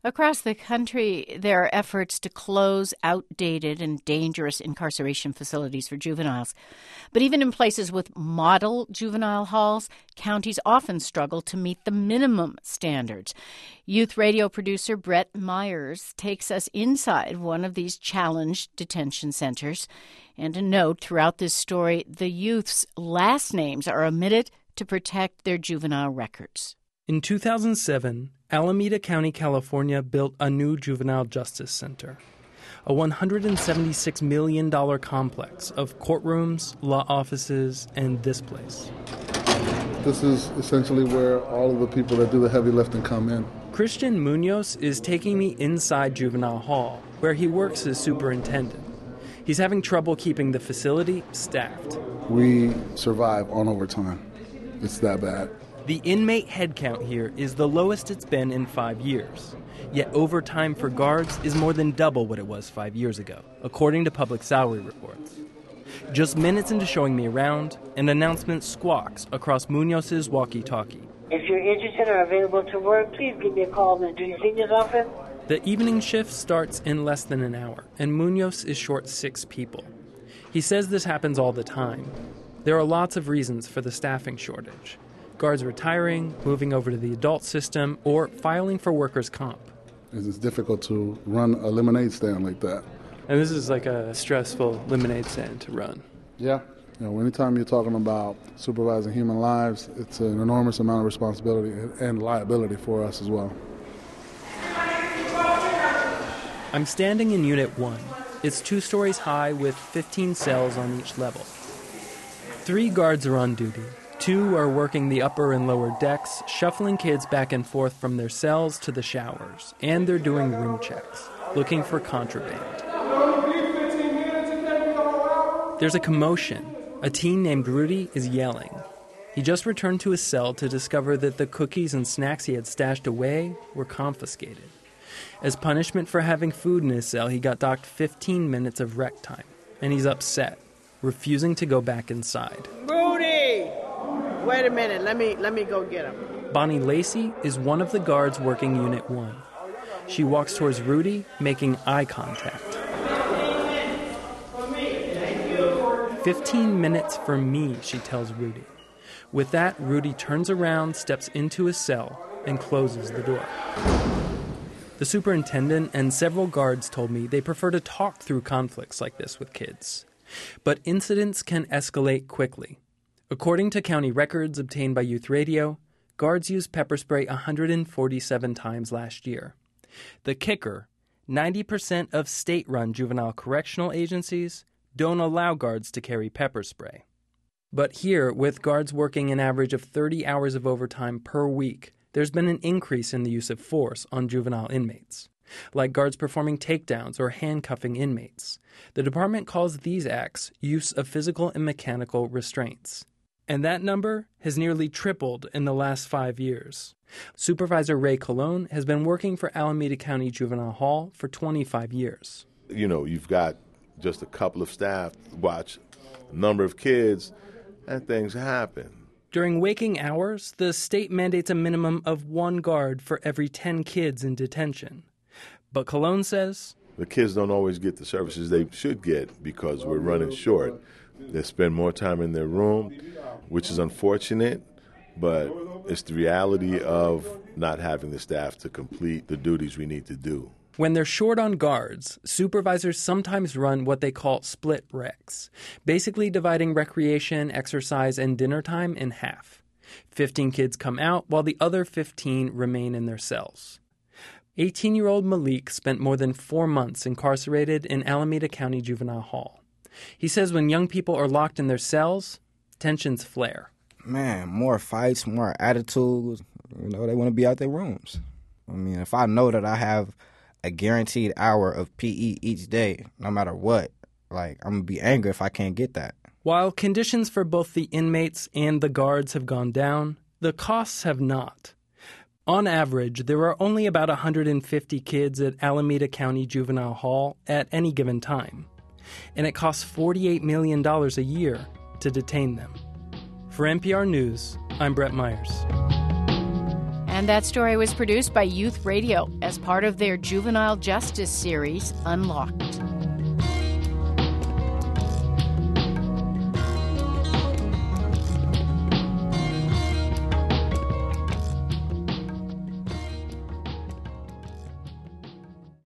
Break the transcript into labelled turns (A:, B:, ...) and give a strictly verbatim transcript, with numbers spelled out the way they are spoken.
A: Across the country, there are efforts to close outdated and dangerous incarceration facilities for juveniles. But even in places with model juvenile halls, counties often struggle to meet the minimum standards. Youth radio producer Brett Myers takes us inside one of these challenged detention centers. And a note throughout this story, the youth's last names are omitted to protect their juvenile records.
B: In two thousand seven, Alameda County, California built a new juvenile justice center, a one hundred seventy-six million dollars complex of courtrooms, law offices, and this place.
C: This is essentially where all of the people that do the heavy lifting come in.
B: Christian Munoz is taking me inside Juvenile Hall, where he works as superintendent. He's having trouble keeping the facility staffed.
C: We survive on overtime. It's that bad.
B: The inmate headcount here is the lowest it's been in five years. Yet overtime for guards is more than double what it was five years ago, according to public salary reports. Just minutes into showing me around, an announcement squawks across Munoz's walkie-talkie.
D: If you're interested or available to work, please give me a call in the duty senior's office.
B: The evening shift starts in less than an hour, and Munoz is short six people. He says this happens all the time. There are lots of reasons for the staffing shortage. Guards retiring, moving over to the adult system, or filing for workers' comp.
C: It's difficult to run a lemonade stand like that.
B: And this is like a stressful lemonade stand to run.
C: Yeah. You know, anytime you're talking about supervising human lives, it's an enormous amount of responsibility and liability for us as well.
B: I'm standing in Unit one. It's two stories high with fifteen cells on each level. Three guards are on duty. Two are working the upper and lower decks, shuffling kids back and forth from their cells to the showers. And they're doing room checks, looking for contraband. There's a commotion. A teen named Rudy is yelling. He just returned to his cell to discover that the cookies and snacks he had stashed away were confiscated. As punishment for having food in his cell, he got docked fifteen minutes of rec time. And he's upset, refusing to go back inside.
E: Rudy! Wait a minute, let me let me go get him.
B: Bonnie Lacey is one of the guards working Unit one. She walks towards Rudy, making eye contact. Fifteen minutes for me, she tells Rudy. With that, Rudy turns around, steps into his cell, and closes the door. The superintendent and several guards told me they prefer to talk through conflicts like this with kids. But incidents can escalate quickly. According to county records obtained by Youth Radio, guards used pepper spray one hundred forty-seven times last year. The kicker, ninety percent of state-run juvenile correctional agencies don't allow guards to carry pepper spray. But here, with guards working an average of thirty hours of overtime per week, there's been an increase in the use of force on juvenile inmates, like guards performing takedowns or handcuffing inmates. The department calls these acts use of physical and mechanical restraints. And that number has nearly tripled in the last five years. Supervisor Ray Colon has been working for Alameda County Juvenile Hall for twenty-five years.
F: You know, you've got just a couple of staff watch a number of kids, and things happen.
B: During waking hours, the state mandates a minimum of one guard for every ten kids in detention. But Colon says
F: the kids don't always get the services they should get because we're running short. They spend more time in their room, which is unfortunate, but it's the reality of not having the staff to complete the duties we need to do.
B: When they're short on guards, supervisors sometimes run what they call split recs, basically dividing recreation, exercise, and dinner time in half. Fifteen kids come out while the other fifteen remain in their cells. eighteen-year-old Malik spent more than four months incarcerated in Alameda County Juvenile Hall. He says when young people are locked in their cells, tensions flare.
G: Man, more fights, more attitudes. You know, they want to be out their rooms. I mean, if I know that I have a guaranteed hour of P E each day, no matter what, like, I'm going to be angry if I can't get that.
B: While conditions for both the inmates and the guards have gone down, the costs have not. On average, there are only about one hundred fifty kids at Alameda County Juvenile Hall at any given time. And it costs forty-eight million dollars a year to detain them. For N P R News, I'm Brett Myers.
A: And that story was produced by Youth Radio as part of their juvenile justice series, Unlocked.